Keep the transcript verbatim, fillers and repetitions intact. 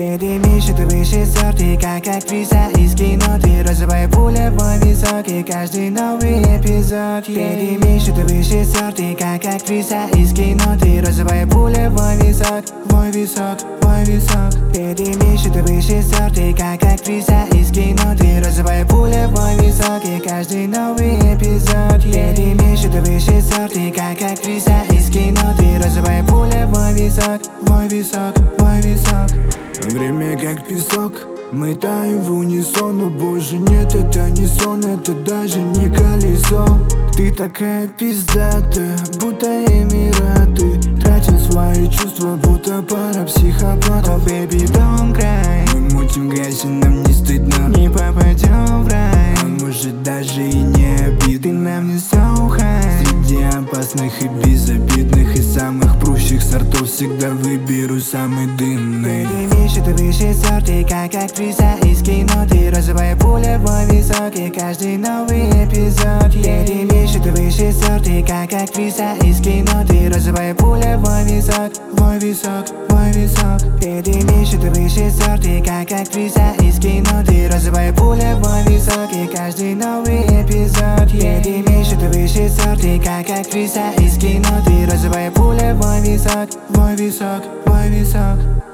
Перемещу ты выше сорт, ты как актриса из кино. Ты розовая пуля, мой висок, и каждый новый эпизод. Перемещу ты выше сорт, ты как актриса из кино. Ты розовая пуля, мой висок, мой висок, мой висок. Перемещу ты выше сорт, ты как актриса из кино. Ты розовая пуля, мой висок, и каждый новый эпизод. Перемещу ты выше сорт, ты как актриса из кино. Ты розовая пуля, мой висок, мой висок, мой висок. Время как песок, мы таем в унисон. Но больше нет, это не сон, это даже не колесо. Ты такая пиздатая, будто эмираты. Тратим свои чувства, будто пара психопатов. Baby, don't cry. Мы мутим грязь, и нам не стыдно. Не попадем в рай, а может даже и не обидно. ты нам не so high. Среди опасных и безобидных и самых прущих сортов всегда выберу самый дымный. Перемещу ты выше сорт, ты как актриса из кино. Ты розовая пуля, мой висок, и каждый новый эпизод. Перемещу ты выше сорт, ты как актриса из кино. Ты розовая пуля, мой висок, мой висок, мой висок. Перемещу ты выше сорт, ты как актриса из кино. Ты розовая пуля, мой висок, и каждый новый эпизод. Перемещу ты выше сорт, ты как актриса из кино. Ты розовая пуля, мой висок, мой висок, мой висок.